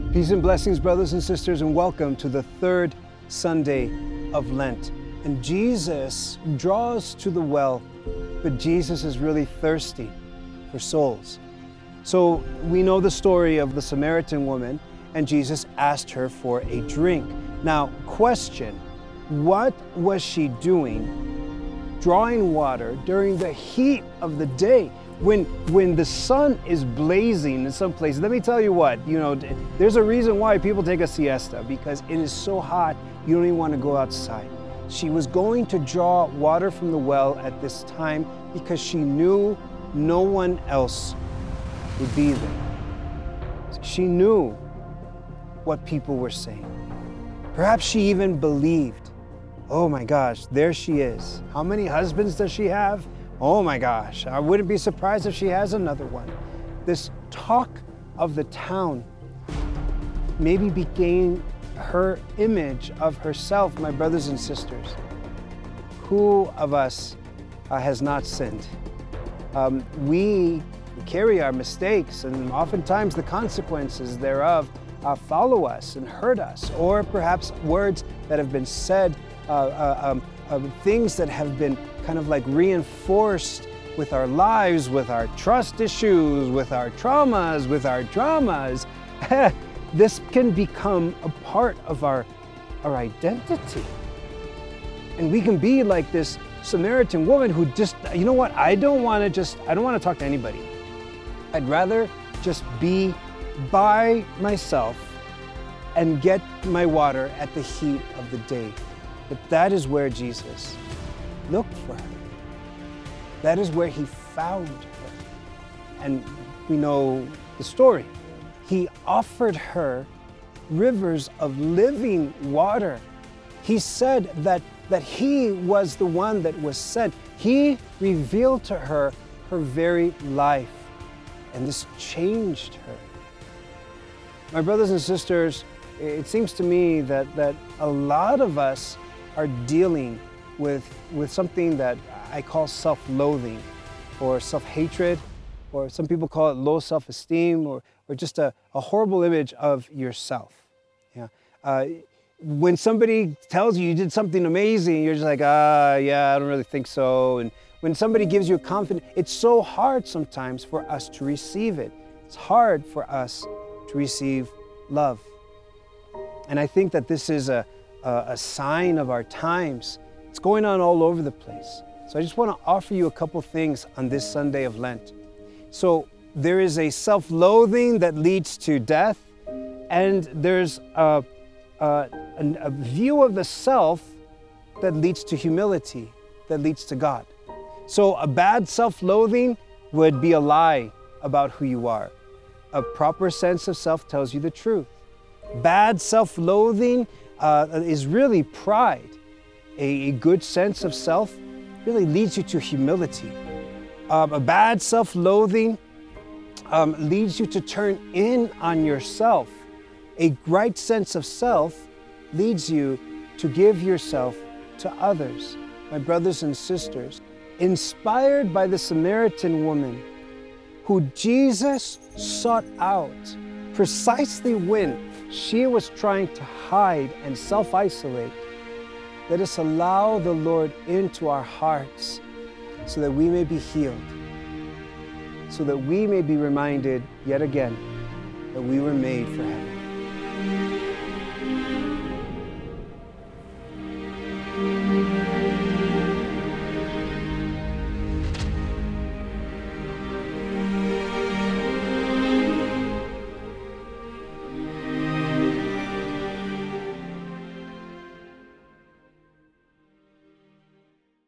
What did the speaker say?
Peace and blessings, brothers and sisters, and welcome to the third Sunday of Lent. And Jesus draws to the well, but Jesus is really thirsty for souls. So we know the story of the Samaritan woman, and Jesus asked her for a drink. Now, question, what was she doing drawing water during the heat of the day? When the sun is blazing in some places, let me tell you what, there's a reason why people take a siesta, because it is so hot, you don't even want to go outside. She was going to draw water from the well at this time because she knew no one else would be there. She knew what people were saying. Perhaps she even believed, oh my gosh, there she is. How many husbands does she have? Oh my gosh, I wouldn't be surprised if she has another one. This talk of the town maybe became her image of herself, my brothers and sisters. Who of us has not sinned? We carry our mistakes, and oftentimes the consequences thereof follow us and hurt us, or perhaps words that have been said, things that have been kind of like reinforced with our lives, with our trust issues, with our traumas, with our dramas. This can become a part of our identity. And we can be like this Samaritan woman who just, you know what, I don't want to talk to anybody. I'd rather just be by myself and get my water at the heat of the day. But that is where Jesus looked for her. That is where he found her. And we know the story. He offered her rivers of living water. He said that he was the one that was sent. He revealed to her her very life. And this changed her. My brothers and sisters, it seems to me that a lot of us are dealing with something that I call self-loathing or self-hatred, or some people call it low self-esteem, or just a horrible image of yourself. When somebody tells you did something amazing, you're just like, yeah, I don't really think so. And when somebody gives you a confidence, it's so hard sometimes for us to receive it. It's hard for us to receive love. And I think that this is a sign of our times. It's going on all over the place. So I just want to offer you a couple things on this Sunday of Lent. So there is a self-loathing that leads to death, and there's a view of the self that leads to humility, that leads to God. So a bad self-loathing would be a lie about who you are. A proper sense of self tells you the truth. Bad self-loathing is really pride. A good sense of self really leads you to humility. A bad self-loathing leads you to turn in on yourself. A right sense of self leads you to give yourself to others. My brothers and sisters, inspired by the Samaritan woman who Jesus sought out precisely when she was trying to hide and self-isolate, let us allow the Lord into our hearts so that we may be healed, so that we may be reminded yet again that we were made for heaven.